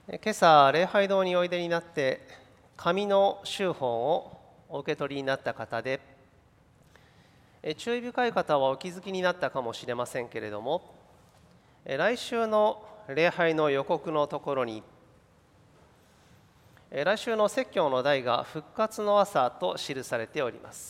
今朝礼拝堂においでになって紙の修法をお受け取りになった方で、注意深い方はお気づきになったかもしれませんけれども、来週の礼拝の予告のところに、来週の説教の題が復活の朝と記されております。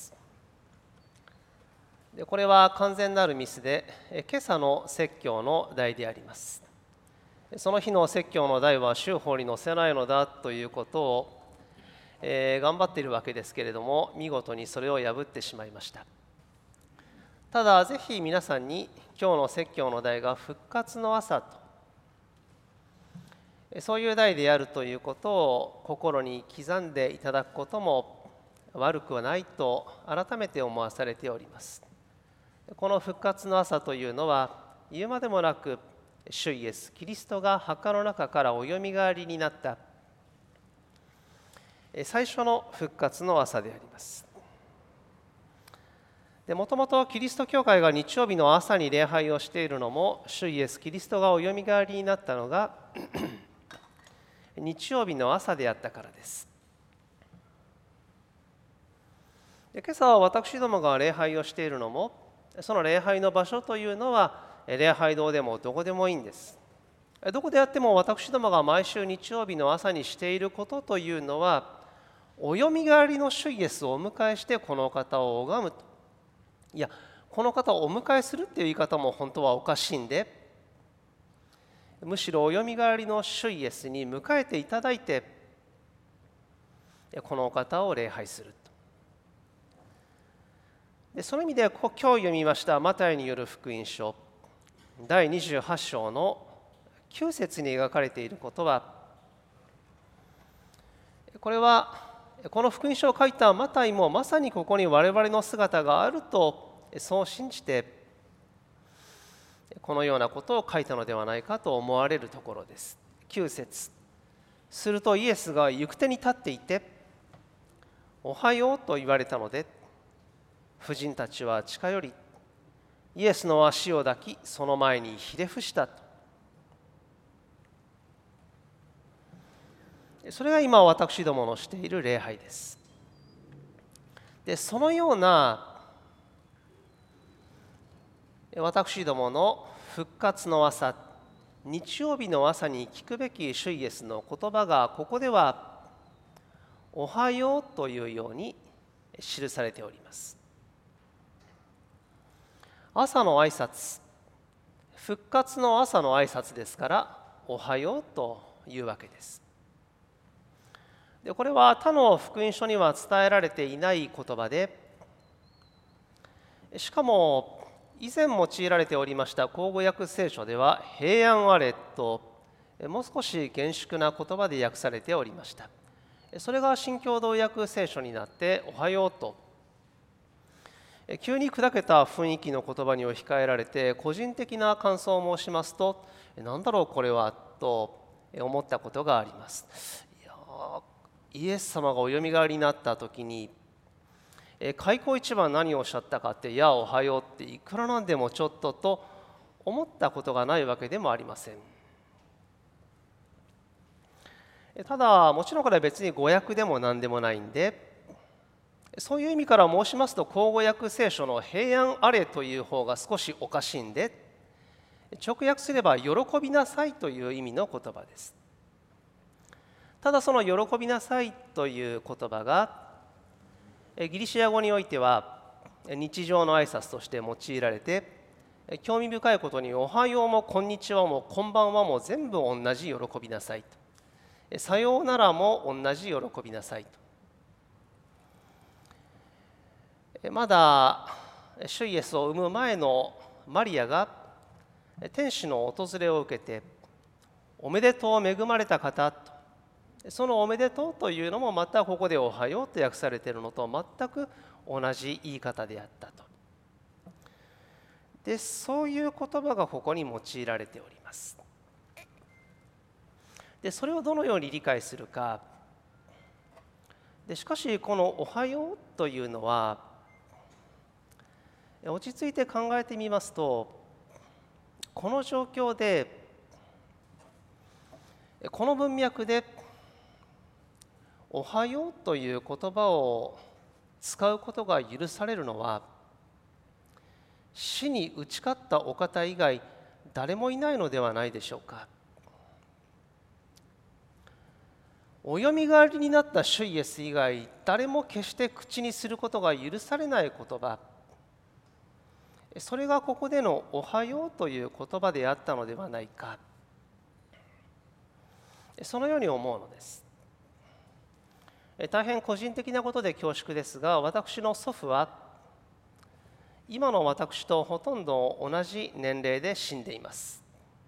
これは完全なるミスで、今朝の説教の題であります。その日の説教の題は修法に載せないのだということを、頑張っているわけですけれども、見事にそれを破ってしまいました。ただぜひ皆さんに今日の説教の題が復活の朝と、そういう題であるということを心に刻んでいただくことも悪くはないと改めて思わされております。この復活の朝というのは言うまでもなく、主イエスキリストが墓の中からおよみがえりになった最初の復活の朝であります。もともとキリスト教会が日曜日の朝に礼拝をしているのも、主イエスキリストがおよみがえりになったのが日曜日の朝であったからです。今朝は私どもが礼拝をしているのも、その礼拝の場所というのは礼拝堂でもどこでもいいんです。どこであっても私どもが毎週日曜日の朝にしていることというのは、およみがえりの主イエスをお迎えしてこの方を拝むと。いや、この方をお迎えするっていう言い方も本当はおかしいんで、むしろおよみがえりの主イエスに迎えていただいて、この方を礼拝する。その意味で今日読みましたマタイによる福音書第28章の9節に描かれていることは、これはこの福音書を書いたマタイもまさにここに我々の姿があるとそう信じてこのようなことを書いたのではないかと思われるところです。9節、するとイエスが行く手に立っていて、おはようと言われたので、婦人たちは近寄り、イエスの足を抱き、その前にひれ伏したと。それが今私どものしている礼拝です。そのような私どもの復活の朝、日曜日の朝に聞くべき主イエスの言葉がここではおはようというように記されております。朝の挨拶、復活の朝の挨拶ですからおはようというわけです。これは他の福音書には伝えられていない言葉で、しかも以前用いられておりました口語訳聖書では平安あれともう少し厳粛な言葉で訳されておりました。それが新共同訳聖書になっておはようと、急に砕けた雰囲気の言葉に置き換えられて、個人的な感想を申しますと、何だろうこれはと思ったことがあります。イエス様がおよみがえりになった時に、開口一番何をおっしゃったかって、いやおはようっていくらなんでもちょっとと思ったことがないわけでもありません。ただもちろんこれは別に語訳でも何でもないんで、そういう意味から申しますと、口語訳聖書の平安あれという方が少しおかしいんで、直訳すれば喜びなさいという意味の言葉です。ただその喜びなさいという言葉がギリシア語においては日常の挨拶として用いられて、興味深いことにおはようもこんにちはもこんばんはも全部同じ喜びなさいと、さようならも同じ喜びなさいと。まだ主イエスを産む前のマリアが天使の訪れを受けて、おめでとう恵まれた方と、そのおめでとうというのもまたここでおはようと訳されているのと全く同じ言い方であったと。そういう言葉がここに用いられております。それをどのように理解するか。しかしこのおはようというのは、落ち着いて考えてみますと、この状況でこの文脈でおはようという言葉を使うことが許されるのは、死に打ち勝ったお方以外誰もいないのではないでしょうか。およみがえりになった主イエス以外誰も決して口にすることが許されない言葉、それがここでのおはようという言葉であったのではないか、そのように思うのです。大変個人的なことで恐縮ですが、私の祖父は今の私とほとんど同じ年齢で死んでいます。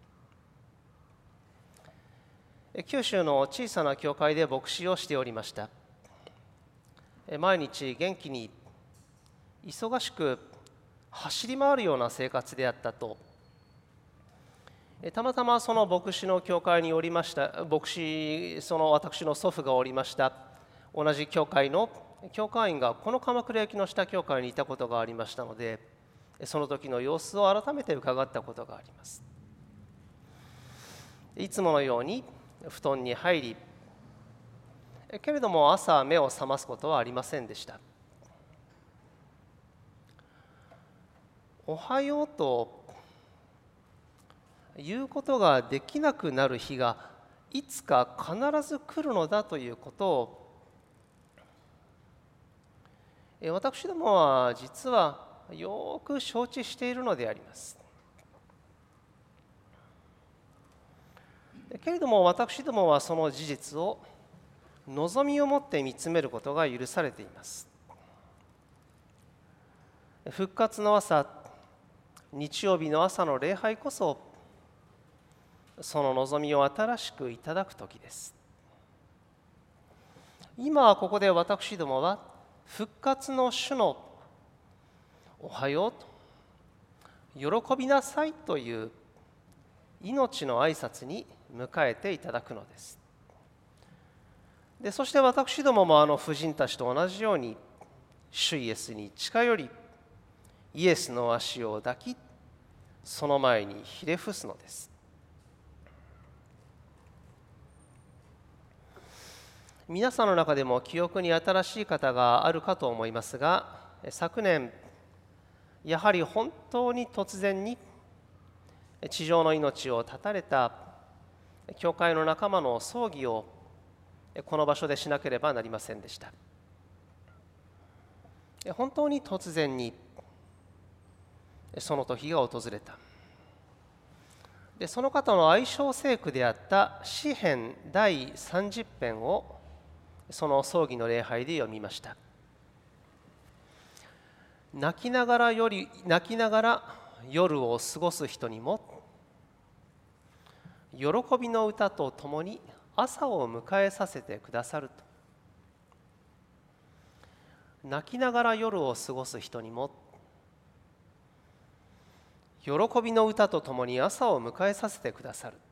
九州の小さな教会で牧師をしておりました。毎日元気に忙しく走り回るような生活であったと、たまたまその牧師の教会におりました、その私の祖父がおりました同じ教会の教会員がこの鎌倉駅の下教会にいたことがありましたので、その時の様子を改めて伺ったことがあります。いつものように布団に入り、けれども朝目を覚ますことはありませんでした。おはようと言うことができなくなる日がいつか必ず来るのだということを、私どもは実はよく承知しているのであります。けれども私どもはその事実を望みを持って見つめることが許されています。復活の朝、日曜日の朝の礼拝こそその望みを新しくいただく時です。今ここで私どもは復活の主のおはようと喜びなさいという命の挨拶に迎えていただくのです。でそして私どもも婦人たちと同じように主イエスに近寄り、イエスの足を抱き、その前にひれ伏すのです。皆さんの中でも記憶に新しい方があるかと思いますが、昨年やはり本当に突然に地上の命を絶たれた教会の仲間の葬儀をこの場所でしなければなりませんでした。本当に突然にその時が訪れた。でその方の愛称聖句であった詩編第30編をその葬儀の礼拝で読みました。泣きながら夜を過ごす人にも、喜びの歌とともに朝を迎えさせてくださると。泣きながら夜を過ごす人にも、喜びの歌とともに朝を迎えさせてくださる。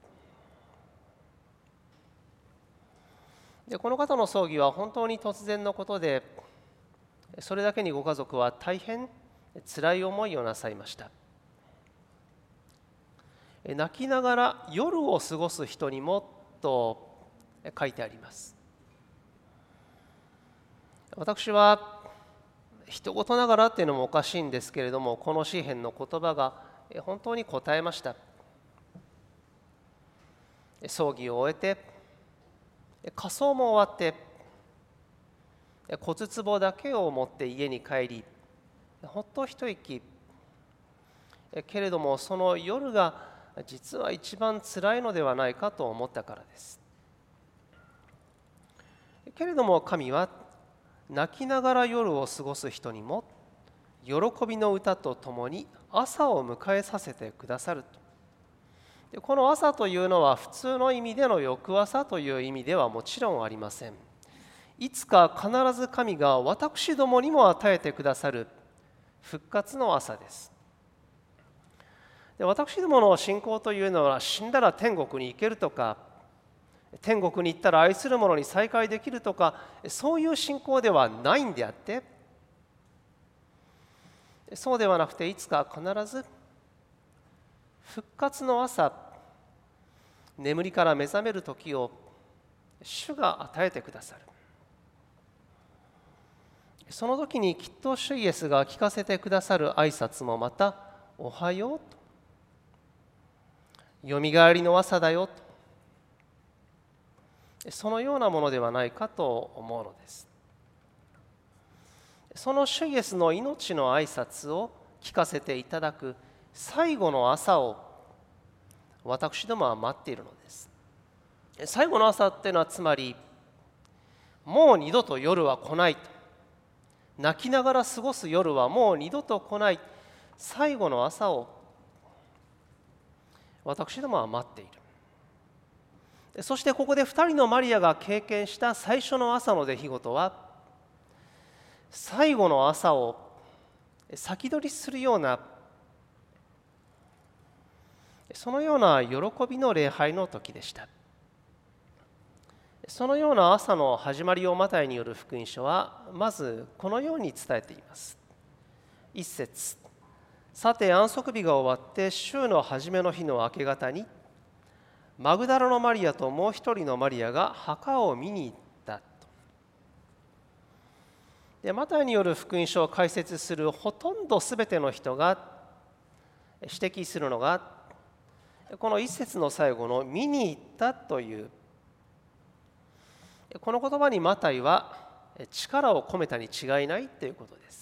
でこの方の葬儀は本当に突然のことで、それだけにご家族は大変つらい思いをなさいました。泣きながら夜を過ごす人にもと書いてあります。私は人事ながらっていうのもおかしいんですけれども、この詩編の言葉が本当に応えました。葬儀を終えて、火葬も終わって、骨壺だけを持って家に帰り、ほっと一息。けれどもその夜が実は一番つらいのではないかと思ったからです。けれども神は泣きながら夜を過ごす人にも喜びの歌とともに朝を迎えさせてくださると。でこの朝というのは普通の意味での翌朝という意味ではもちろんありません。いつか必ず神が私どもにも与えてくださる復活の朝です。で私どもの信仰というのは死んだら天国に行けるとか、天国に行ったら愛する者に再会できるとか、そういう信仰ではないんであって、そうではなくていつか必ず復活の朝、 眠りから目覚める時を主が与えてくださる。その時にきっと主イエスが聞かせてくださる挨拶もまたおはようと、よみがえりの朝だよと、そのようなものではないかと思うのです。その主イエスの命の挨拶を聞かせていただく最後の朝を私どもは待っているのです。最後の朝っていうのはつまりもう二度と夜は来ないと、泣きながら過ごす夜はもう二度と来ない最後の朝を私どもは待っている。そしてここで2人のマリアが経験した最初の朝の出来事は最後の朝を先取りするようなそのような喜びの礼拝の時でした。そのような朝の始まりをマタイによる福音書はまずこのように伝えています。一節、さて安息日が終わって週の初めの日の明け方にマグダラのマリアともう一人のマリアが墓を見に行ったと。でマタイによる福音書を解説するほとんどすべての人が指摘するのがこの一節の最後の見に行ったというこの言葉にマタイは力を込めたに違いないということです。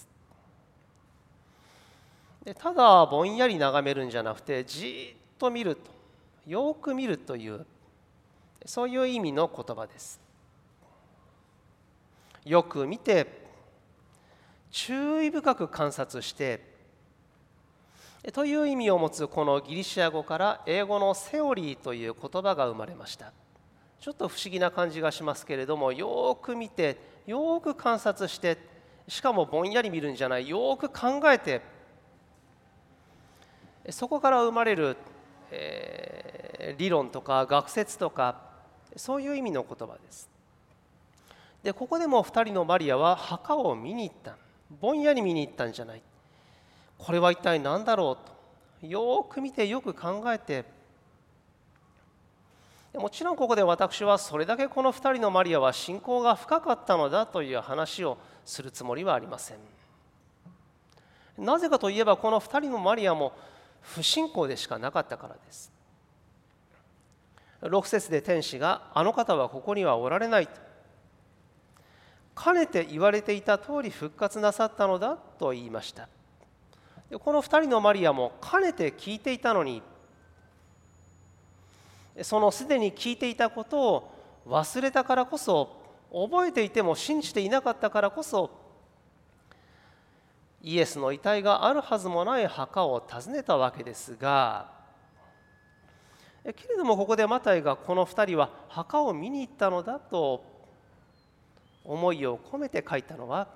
ただぼんやり眺めるんじゃなくてじっと見ると、よく見るというそういう意味の言葉です。よく見て注意深く観察してという意味を持つこのギリシャ語から英語のセオリーという言葉が生まれました。ちょっと不思議な感じがしますけれども、よく見てよく観察して、しかもぼんやり見るんじゃない、よく考えて、そこから生まれる、理論とか学説とかそういう意味の言葉です。でここでも2人のマリアは墓を見に行った。ぼんやり見に行ったんじゃない。これは一体何だろうとよく見てよく考えて、もちろんここで私はそれだけこの2人のマリアは信仰が深かったのだという話をするつもりはありません。なぜかといえばこの2人のマリアも不信仰でしかなかったからです。6節で天使があの方はここにはおられないと、かねて言われていた通り復活なさったのだと言いました。この2人のマリアもかねて聞いていたのに、そのすでに聞いていたことを忘れたからこそ、覚えていても信じていなかったからこそ、イエスの遺体があるはずもない墓を訪ねたわけですが、けれどもここでマタイがこの2人は墓を見に行ったのだと思いを込めて書いたのは、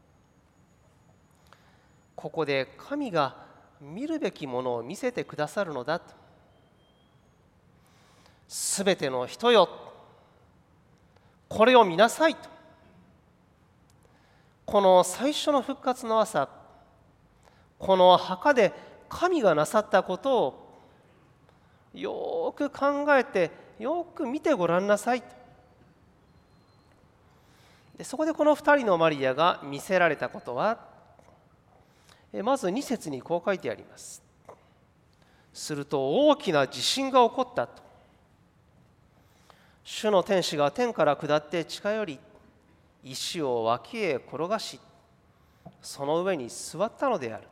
ここで神が見るべきものを見せてくださるのだと。すべての人よ、これを見なさいと。この最初の復活の朝、この墓で神がなさったことをよく考えてよく見てごらんなさいと。でそこでこの2人のマリアが見せられたことは、まず2節にこう書いてあります。すると大きな地震が起こったと。主の天使が天から下って近寄り、石を脇へ転がし、その上に座ったのである。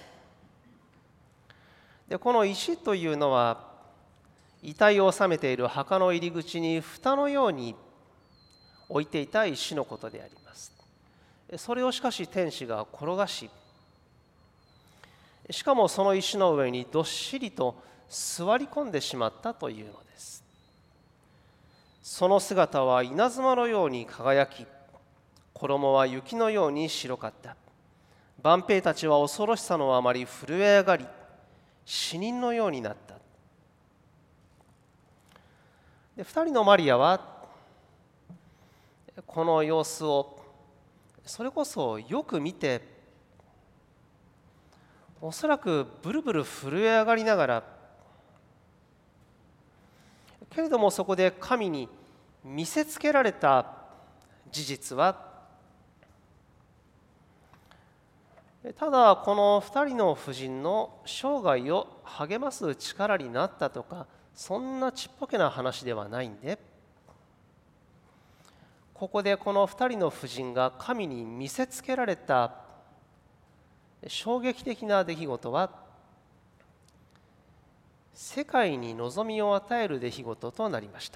でこの石というのは、遺体を収めている墓の入り口に蓋のように置いていた石のことであります。それをしかし天使が転がし、しかもその石の上にどっしりと座り込んでしまったというのです。その姿は稲妻のように輝き、衣は雪のように白かった。万兵たちは恐ろしさのあまり震え上がり、死人のようになった。で2人のマリアはこの様子をそれこそよく見て、おそらくブルブル震え上がりながら、 けれどもそこで神に見せつけられた事実は、ただこの2人の婦人の生涯を励ます力になったとか、そんなちっぽけな話ではないんで、ここでこの2人の婦人が神に見せつけられた衝撃的な出来事は、世界に望みを与える出来事となりました。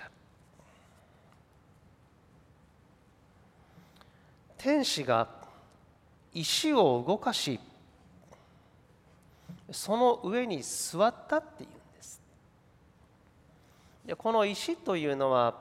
天使が石を動かし、その上に座ったっていうんです。でこの石というのは、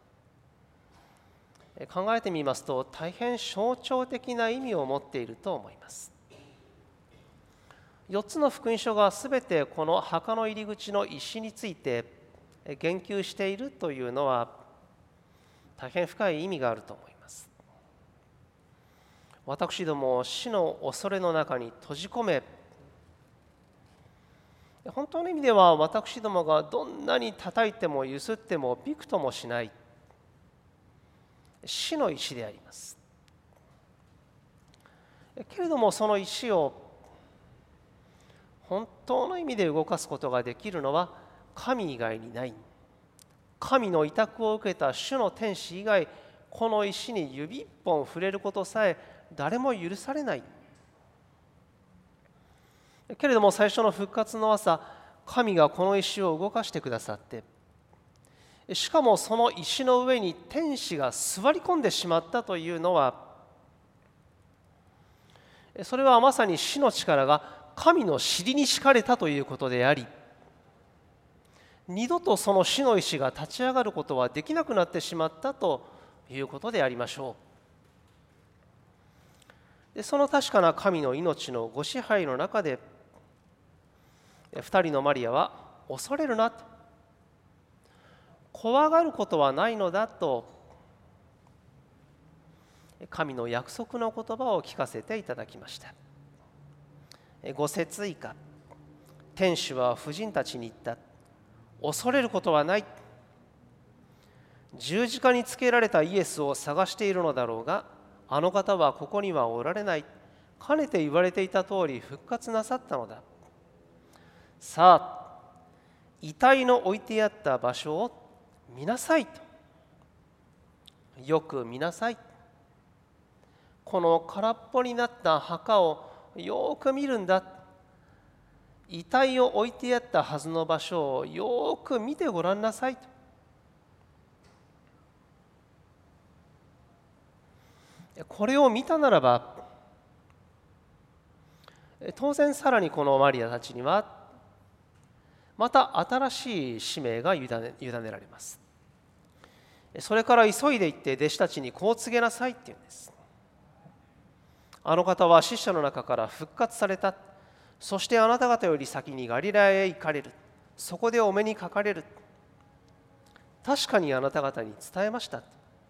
考えてみますと大変象徴的な意味を持っていると思います。4つの福音書がすべてこの墓の入り口の石について言及しているというのは、大変深い意味があると思います。私どもを死の恐れの中に閉じ込め、本当の意味では私どもがどんなに叩いてもゆすってもびくともしない死の石であります。けれどもその石を本当の意味で動かすことができるのは神以外にない。神の委託を受けた主の天使以外、この石に指一本触れることさえ誰も許されない。けれども最初の復活の朝、神がこの石を動かしてくださって、しかもその石の上に天使が座り込んでしまったというのは、それはまさに死の力が神の尻に敷かれたということであり、二度とその死の石が立ち上がることはできなくなってしまったということでありましょう。でその確かな神の命のご支配の中で、2人のマリアは恐れるなと、怖がることはないのだと、神の約束の言葉を聞かせていただきました。5節以下、天使は婦人たちに言った。恐れることはない。十字架につけられたイエスを探しているのだろうが、あの方はここにはおられない。かねて言われていた通り復活なさったのだ。さあ、遺体の置いてあった場所を見なさいと。よく見なさい。この空っぽになった墓をよく見るんだ。遺体を置いてあったはずの場所をよく見てごらんなさいと。これを見たならば、当然さらにこのマリアたちにはまた新しい使命が委ねられます。それから急いで行って弟子たちにこう告げなさいって言うんです。あの方は死者の中から復活された。そしてあなた方より先にガリラヤへ行かれる。そこでお目にかかれる。確かにあなた方に伝えました。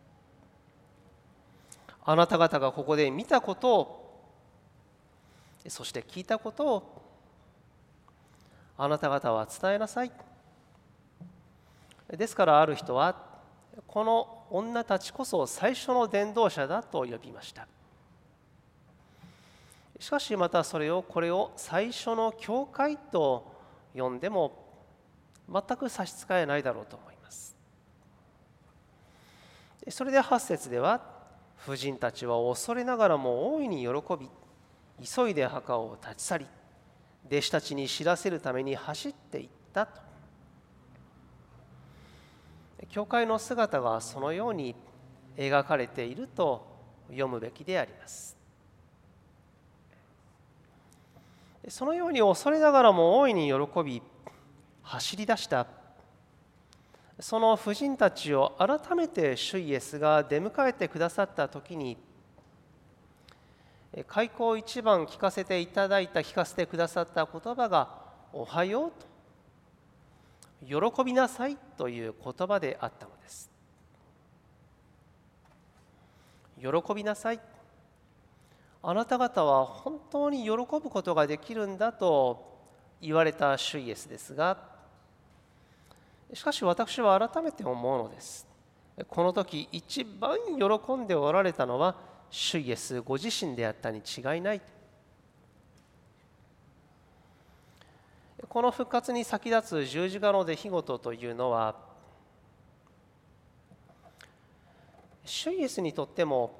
あなた方がここで見たことを、そして聞いたことをあなた方は伝えなさい。ですからある人はこの女たちこそ最初の伝道者だと呼びました。しかしまたこれを最初の教会と呼んでも全く差し支えないだろうと思います。それで8節では、婦人たちは恐れながらも大いに喜び、急いで墓を立ち去り、弟子たちに知らせるために走っていったと。教会の姿がそのように描かれていると読むべきであります。そのように恐れながらも大いに喜び走り出したその婦人たちを改めて主イエスが出迎えてくださったときに、開口一番聞かせてくださった言葉がおはようと、喜びなさいという言葉であったのです。喜びなさい。あなた方は本当に喜ぶことができるんだと言われた主イエスですが、 しかし私は改めて思うのです。この時一番喜んでおられたのは主イエスご自身であったに違いない。この復活に先立つ十字架の出来事というのは、主イエスにとっても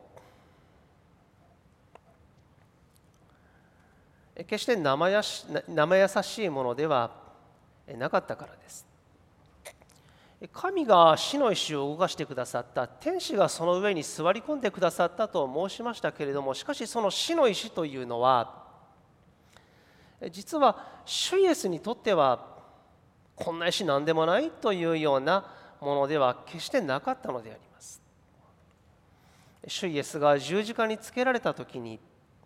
決して生優しいものではなかったからです。神が死の石を動かしてくださった、天使がその上に座り込んでくださったと申しましたけれども、しかしその死の石というのは、実は主イエスにとってはこんな石なんでもないというようなものでは決してなかったのであります。主イエスが十字架につけられたときに、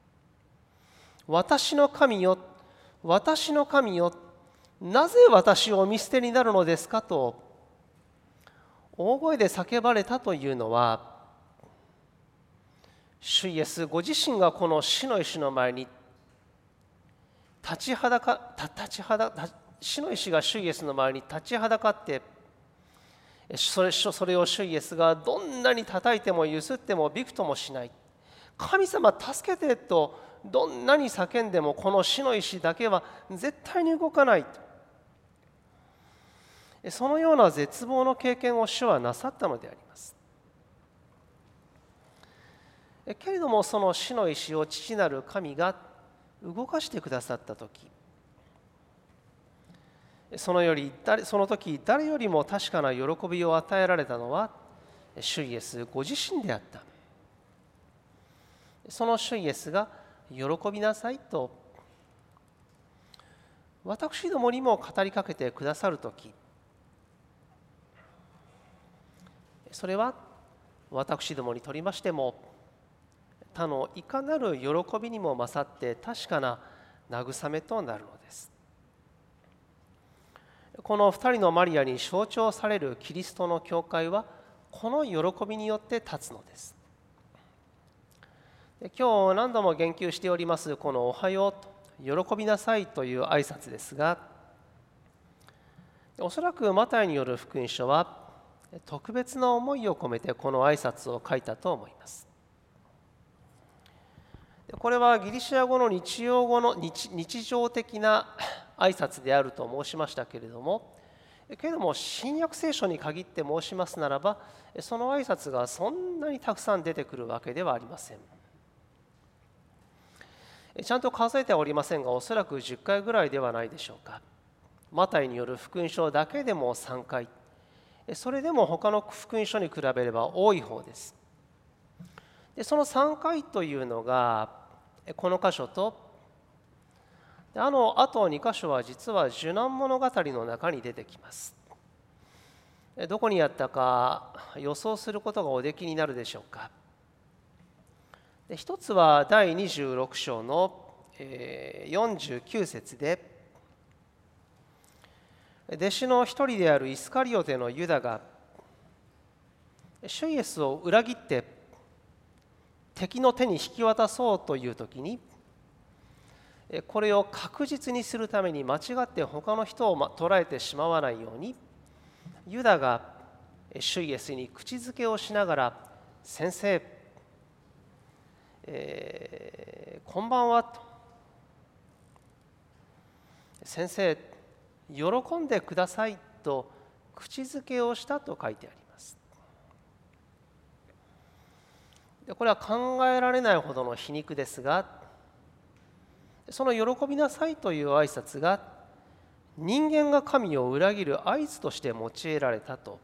私の神よ、私の神よ、なぜ私をお見捨てになるのですかと大声で叫ばれたというのは、主イエスご自身がこの死の石の前に死の石が主イエスの前に立ちはだかって、それを主イエスがどんなに叩いてもゆすってもびくともしない。神様助けてとどんなに叫んでもこの死の石だけは絶対に動かない。そのような絶望の経験を主はなさったのであります。けれどもその死の石を父なる神が動かしてくださったとき、その時誰よりも確かな喜びを与えられたのは主イエスご自身であった。その主イエスが喜びなさいと私どもにも語りかけてくださるとき、それは私どもにとりましても他のいかなる喜びにも勝って確かな慰めとなるのです。この2人のマリアに象徴されるキリストの教会はこの喜びによって立つのです。今日何度も言及しておりますこのおはようと喜びなさいという挨拶ですが、おそらくマタイによる福音書は特別な思いを込めてこの挨拶を書いたと思います。これはギリシア語の日常的な挨拶であると申しましたけれども、新約聖書に限って申しますならば、その挨拶がそんなにたくさん出てくるわけではありません。ちゃんと数えてはおりませんが、おそらく10回ぐらいではないでしょうか。マタイによる福音書だけでも3回、それでも他の福音書に比べれば多い方です。その3回というのがこの箇所とあと2箇所は実は受難物語の中に出てきます。どこにあったか予想することがおできになるでしょうか。一つは第26章の49節で、弟子の一人であるイスカリオテのユダが主イエスを裏切って敵の手に引き渡そうという時に、これを確実にするために間違って他の人を捉えてしまわないように、ユダが主イエスに口づけをしながら、先生、こんばんはと、先生喜んでくださいと口づけをしたと書いてあります。これは考えられないほどの皮肉ですが、その喜びなさいという挨拶が人間が神を裏切る合図として用いられたと、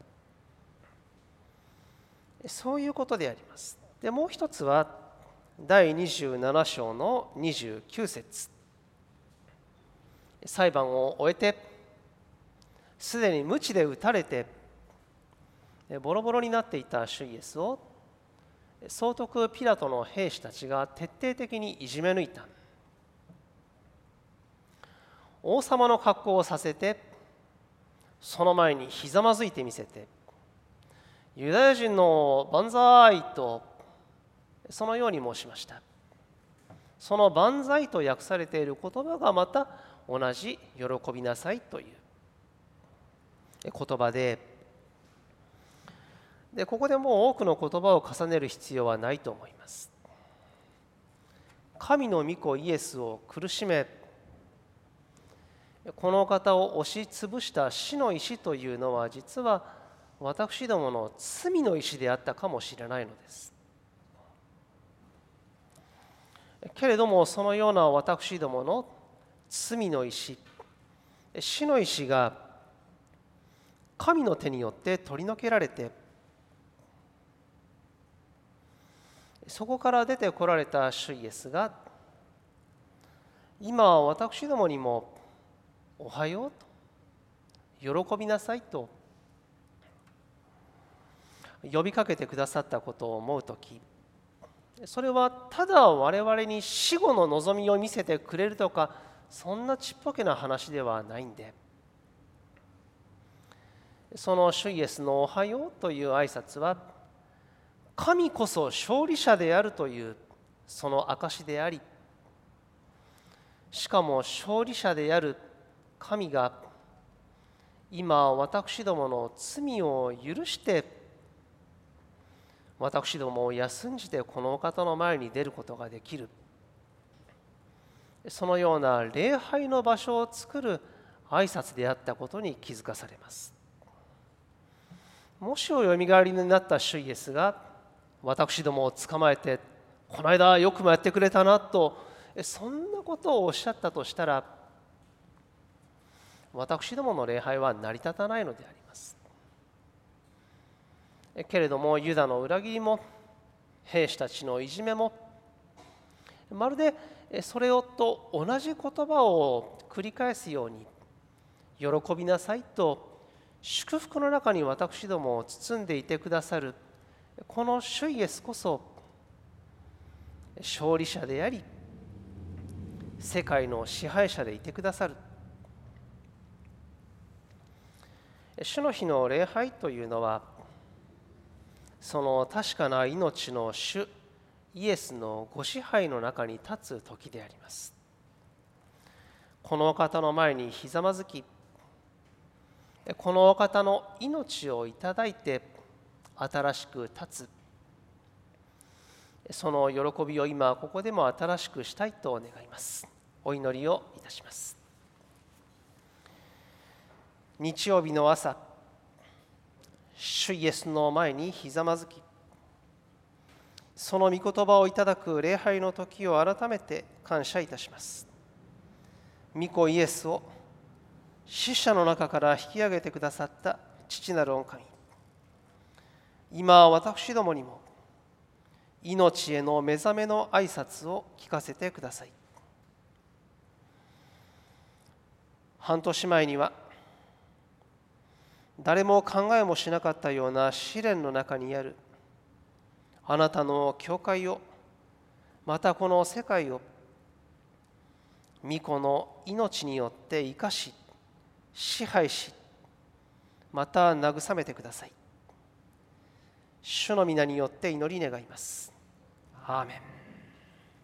そういうことであります。でもう一つは第27章の29節、裁判を終えてすでに鞭で打たれてボロボロになっていた主イエスを総督ピラトの兵士たちが徹底的にいじめ抜いた。王様の格好をさせて、その前にひざまずいてみせて、ユダヤ人の万歳とそのように申しました。その万歳と訳されている言葉がまた同じ喜びなさいという。 言葉で、ここでもう多くの言葉を重ねる必要はないと思います。神の御子イエスを苦しめ、この方を押しつぶした死の石というのは、実は私どもの罪の石であったかもしれないのです。けれども、そのような私どもの罪の石、死の石が神の手によって取り除けられて、そこから出てこられた主イエスが、今私どもにもおはようと、喜びなさいと呼びかけてくださったことを思うとき、それはただ我々に死後の望みを見せてくれるとか、そんなちっぽけな話ではないんで、その主イエスのおはようという挨拶は、神こそ勝利者であるというその証であり、しかも勝利者である神が今私どもの罪を許して私どもを休んじてこのお方の前に出ることができる、そのような礼拝の場所を作る挨拶であったことに気づかされます。もしおよみがえりになった主イエスが私どもを捕まえて、この間よくもやってくれたなと、そんなことをおっしゃったとしたら、私どもの礼拝は成り立たないのであります。けれども、ユダの裏切りも兵士たちのいじめも、まるでそれと同じ言葉を繰り返すように、喜びなさいと祝福の中に私どもを包んでいてくださるこの主イエスこそ勝利者であり、世界の支配者でいてくださる。主の日の礼拝というのは、その確かな命の主イエスのご支配の中に立つ時であります。このお方の前にひざまずき、このお方の命をいただいて新しく立つ、その喜びを今ここでも新しくしたいと願います。お祈りをいたします。日曜日の朝、主イエスの前にひざまずき、その御言葉をいただく礼拝の時を改めて感謝いたします。御子イエスを死者の中から引き上げてくださった父なる御神、今私どもにも命への目覚めの挨拶を聞かせてください。半年前には誰も考えもしなかったような試練の中にあるあなたの教会を、またこの世界を御子の命によって生かし支配し、また慰めてください。主の皆によって祈り願います。アーメン。